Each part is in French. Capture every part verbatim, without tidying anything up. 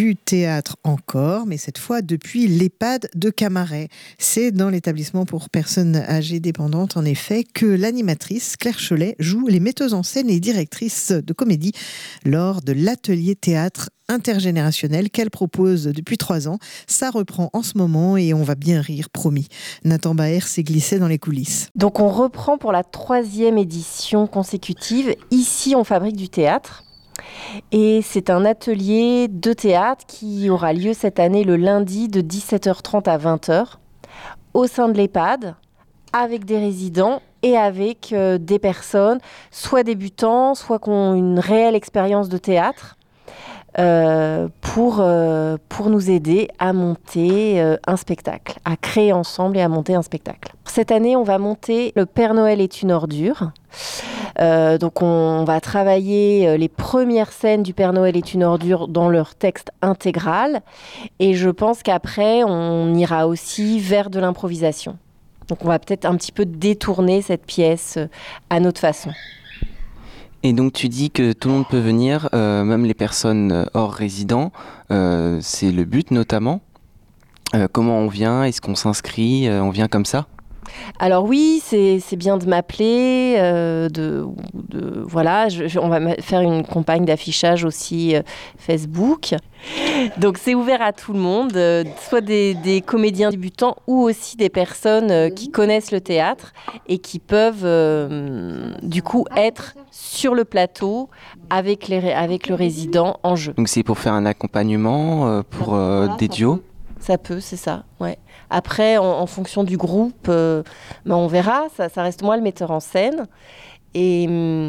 du théâtre encore, mais cette fois depuis l'EHPAD de Camaret. C'est dans l'établissement pour personnes âgées dépendantes, en effet, que l'animatrice Claire Cholet joue les metteuses en scène et directrices de comédie lors de l'atelier théâtre intergénérationnel qu'elle propose depuis trois ans. Ça reprend en ce moment et on va bien rire, promis. Nathan Baer s'est glissé dans les coulisses. Donc on reprend pour la troisième édition consécutive. Ici, on fabrique du théâtre. Et c'est un atelier de théâtre qui aura lieu cette année le lundi de dix-sept heures trente à vingt heures au sein de l'EHPAD avec des résidents et avec euh, des personnes, soit débutants, soit qui ont une réelle expérience de théâtre. Euh, pour, euh, pour nous aider à monter euh, un spectacle, à créer ensemble et à monter un spectacle. Cette année, on va monter Le Père Noël est une ordure. Euh, donc on va travailler euh, les premières scènes du Père Noël est une ordure dans leur texte intégral. Et je pense qu'après, on ira aussi vers de l'improvisation. Donc on va peut-être un petit peu détourner cette pièce euh, à notre façon. Et donc tu dis que tout le monde peut venir, euh, même les personnes hors résidents, euh, c'est le but notamment. Euh, comment on vient? Est-ce qu'on s'inscrit? euh, On vient comme ça? Alors oui, c'est, c'est bien de m'appeler, euh, de, de, voilà, je, je, on va faire une campagne d'affichage aussi euh, Facebook. Donc c'est ouvert à tout le monde, euh, soit des, des comédiens débutants ou aussi des personnes euh, qui connaissent le théâtre et qui peuvent euh, du coup être sur le plateau avec, les, avec le résident en jeu. Donc c'est pour faire un accompagnement, euh, pour euh, voilà, des duos? Ça peut, c'est ça, ouais. Après, en, en fonction du groupe, euh, ben on verra, ça, ça reste moi le metteur en scène. Et,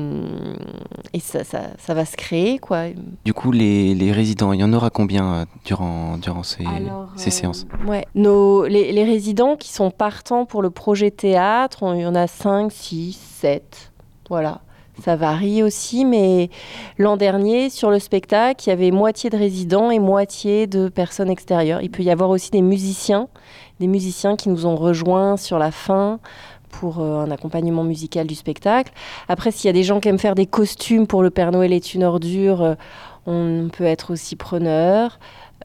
et ça, ça, ça va se créer, quoi. Du coup, les, les résidents, il y en aura combien durant, durant ces, Alors, ces euh, séances? Ouais. Nos, les, les résidents qui sont partants pour le projet théâtre, on, il y en a cinq, six, sept, voilà. Ça varie aussi, mais l'an dernier, sur le spectacle, il y avait moitié de résidents et moitié de personnes extérieures. Il peut y avoir aussi des musiciens, des musiciens qui nous ont rejoints sur la fin pour euh, un accompagnement musical du spectacle. Après, s'il y a des gens qui aiment faire des costumes pour Le Père Noël est une ordure, euh, on peut être aussi preneur.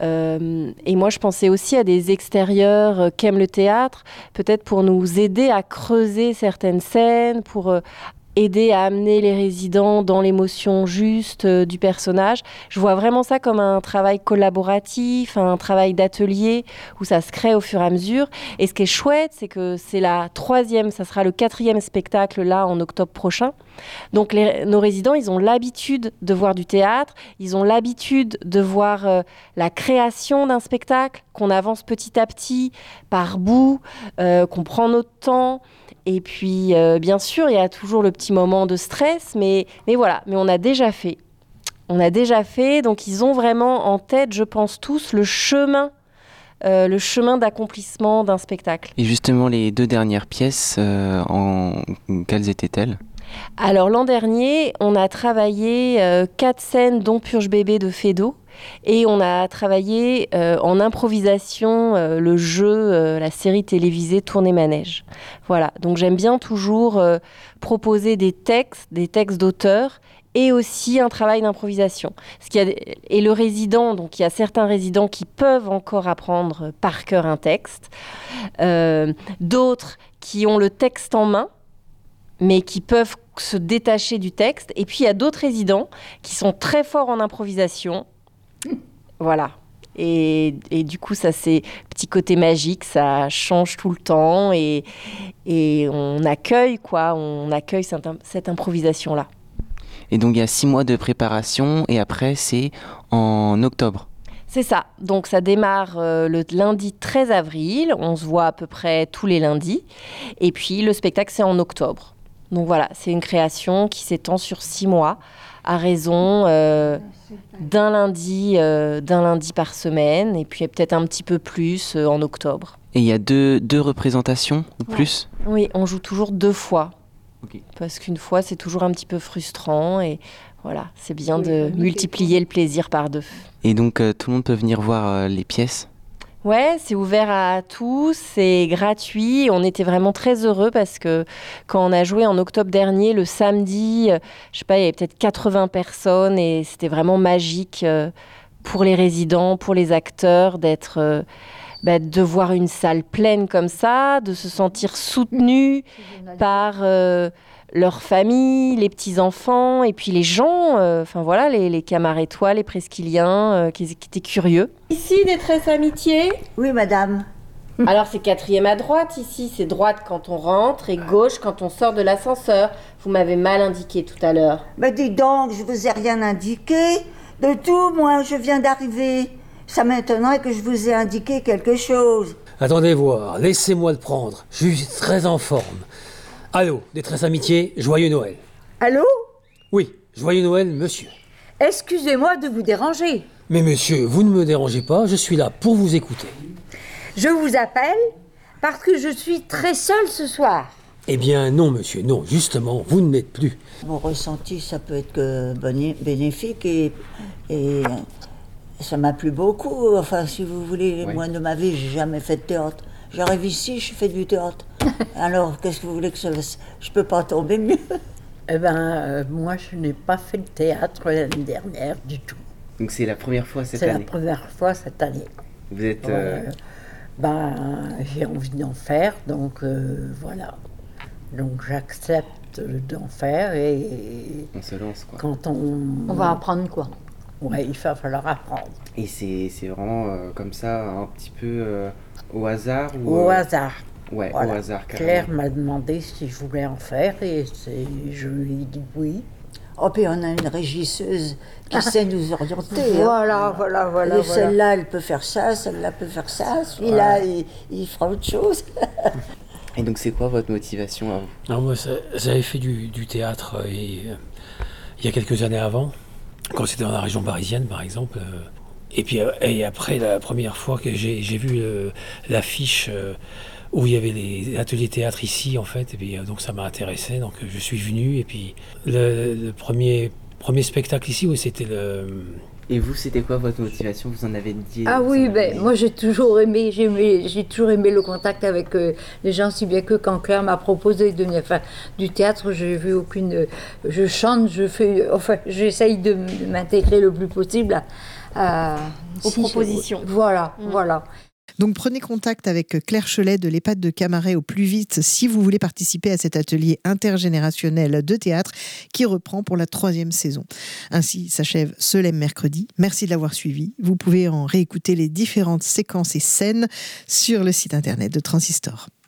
Euh, et moi, je pensais aussi à des extérieurs euh, qui aiment le théâtre, peut-être pour nous aider à creuser certaines scènes, pour euh, aider à amener les résidents dans l'émotion juste euh, du personnage. Je vois vraiment ça comme un travail collaboratif, un travail d'atelier où ça se crée au fur et à mesure. Et ce qui est chouette, c'est que c'est la troisième, ça sera le quatrième spectacle là en octobre prochain. Donc les, nos résidents, ils ont l'habitude de voir du théâtre, ils ont l'habitude de voir euh, la création d'un spectacle, qu'on avance petit à petit, par bout, euh, qu'on prend notre temps. Et puis, euh, bien sûr, il y a toujours le petit moment de stress, mais, mais voilà, mais on a déjà fait. On a déjà fait, donc ils ont vraiment en tête, je pense tous, le chemin, euh, le chemin d'accomplissement d'un spectacle. Et justement, les deux dernières pièces, euh, en... quelles étaient-elles ? Alors, l'an dernier, on a travaillé euh, quatre scènes, dont Purge Bébé de Feydeau. Et on a travaillé euh, en improvisation euh, le jeu, euh, la série télévisée Tournée Manège. Voilà, donc j'aime bien toujours euh, proposer des textes, des textes d'auteurs et aussi un travail d'improvisation. Parce qu'il y a des... Et le résident, donc il y a certains résidents qui peuvent encore apprendre par cœur un texte, euh, d'autres qui ont le texte en main, mais qui peuvent se détacher du texte. Et puis il y a d'autres résidents qui sont très forts en improvisation. Voilà. Et, et du coup, ça, c'est petit côté magique, ça change tout le temps et, et on accueille, quoi, on accueille cette, cette improvisation-là. Et donc, il y a six mois de préparation et après, c'est en octobre. C'est ça. Donc, ça démarre euh, le lundi treize avril. On se voit à peu près tous les lundis. Et puis, le spectacle, c'est en octobre. Donc, voilà, c'est une création qui s'étend sur six mois à raison euh, d'un lundi, euh, d'un lundi par semaine, et puis peut-être un petit peu plus euh, en octobre. Et il y a deux, deux représentations ou ouais. plus ? Oui, on joue toujours deux fois. Okay. Parce qu'une fois, c'est toujours un petit peu frustrant, et voilà, c'est bien de multiplier le plaisir par deux. Et donc, euh, tout le monde peut venir voir euh, les pièces ? Ouais, c'est ouvert à tous, c'est gratuit. On était vraiment très heureux parce que quand on a joué en octobre dernier, le samedi, je sais pas, il y avait peut-être quatre-vingts personnes et c'était vraiment magique pour les résidents, pour les acteurs, d'être, euh, bah, de voir une salle pleine comme ça, de se sentir soutenus par euh, leur famille, les petits-enfants, et puis les gens, enfin euh, voilà, les, les Camarettois, les Presqu'îliens, euh, qui, qui étaient curieux. Ici, détresse amitié. Oui, madame. Alors, c'est quatrième à droite ici, c'est droite quand on rentre et gauche quand on sort de l'ascenseur. Vous m'avez mal indiqué tout à l'heure. Mais dis donc, je vous ai rien indiqué. De tout, moi, je viens d'arriver. Ça m'étonnerait que je vous ai indiqué quelque chose. Attendez voir, laissez-moi le prendre. Je suis très en forme. Allô, détresse amitié, joyeux Noël. Allô? Oui, joyeux Noël, monsieur. Excusez-moi de vous déranger. Mais monsieur, vous ne me dérangez pas, je suis là pour vous écouter. Je vous appelle parce que je suis très seule ce soir. Eh bien non, monsieur, non, justement, vous ne l'êtes plus. Mon ressenti, ça peut être que boni- bénéfique et, et ça m'a plu beaucoup. Enfin, si vous voulez, Oui. moi de ma vie, j'ai jamais fait de théâtre. J'arrive ici, je fais du théâtre. Alors, qu'est-ce que vous voulez que ça fasse? Je peux pas tomber mieux. Eh ben, euh, moi, je n'ai pas fait de théâtre l'année dernière du tout. Donc c'est la première fois cette C'est la année. première fois cette année. Vous êtes... Euh, euh, ben, j'ai envie d'en faire, donc euh, voilà. Donc j'accepte d'en faire et on se lance quoi. quand on... On va apprendre quoi? Ouais, il va falloir apprendre. Et c'est c'est vraiment euh, comme ça, un petit peu euh, au hasard ou, Au euh, hasard. Ouais, Voilà. au hasard Claire carrément. m'a demandé si je voulais en faire et c'est- je lui ai dit oui. Oh, puis on a une régisseuse qui sait nous orienter. hein. Voilà, voilà, voilà. Et voilà. Celle-là, elle peut faire ça, celle-là peut faire ça, celui-là, il, il fera autre chose. Et donc c'est quoi votre motivation à vous? Alors moi, ça- j'avais fait du, du théâtre euh, et, euh, il y a quelques années avant, quand c'était dans la région parisienne par exemple. euh, et puis euh, et après, la première fois que j'ai j'ai vu euh, l'affiche euh, où il y avait les ateliers théâtre ici en fait, et puis euh, donc ça m'a intéressé, donc euh, je suis venu. Et puis le, le premier, premier spectacle ici, oui, c'était le... Et vous, c'était quoi votre motivation? Vous en avez dit? Ah vous oui, en ben, avez- moi j'ai toujours aimé, j'ai aimé- j'ai toujours aimé le contact avec euh, les gens, si bien que quand Claire m'a proposé de venir faire du théâtre, j'ai vu aucune, euh, je chante, je fais, enfin, j'essaye de, m- de m'intégrer le plus possible à, à- Aux si, propositions. je- voilà, Mm. voilà. Donc prenez contact avec Claire Cholet de l'EHPAD de Camaret au plus vite si vous voulez participer à cet atelier intergénérationnel de théâtre qui reprend pour la troisième saison. Ainsi s'achève Ce Lème mercredi. Merci de l'avoir suivi. Vous pouvez en réécouter les différentes séquences et scènes sur le site internet de Transistor.